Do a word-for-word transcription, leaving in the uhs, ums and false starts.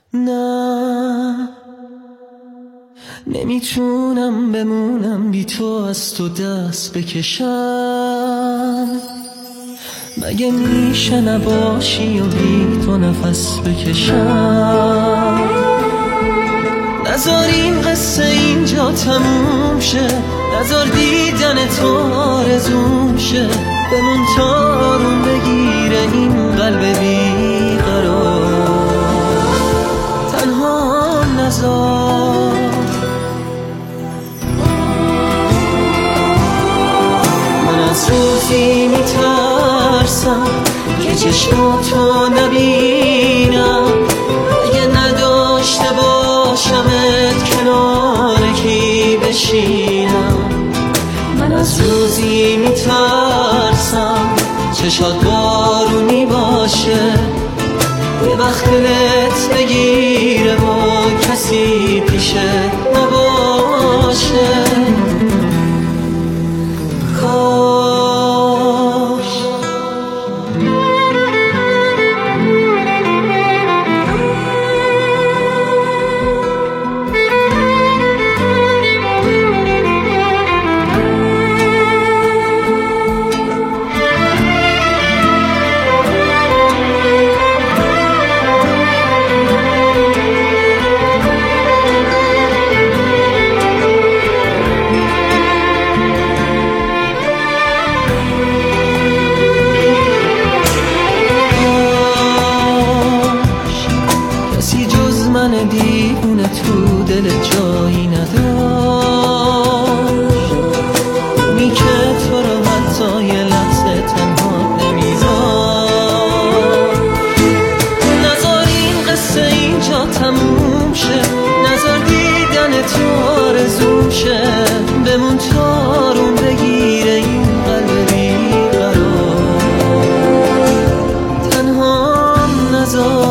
نه نمیتونم بمونم بی تو، از تو دست بکشم. مگه میشه نباشی و بی تو نفس بکشم؟ نذار این قصه اینجا تموم شه، نذار دیدن تو آرزوم شه. بمون تا آروم بگیره این قلب بیقرار. تنها نذار. من از روزی میترسم که چشماتو نبینم، اگه نداشته باشمت کنار کی بشینم. من از روزی میترسم چشات بارونی باشه، یه وقت دلت بگیره و کسی پیشه نباشه. کاش من دیوونه تو دل جایی نداشت، اونی که تو رو حتی یه لحظه تنها نمیذاشت. نذار این قصه اینجا تموم شه، نذار دیدن تو آرزوم شه. بمون تا آروم بگیره این قلب بیقرار. تنها نذار.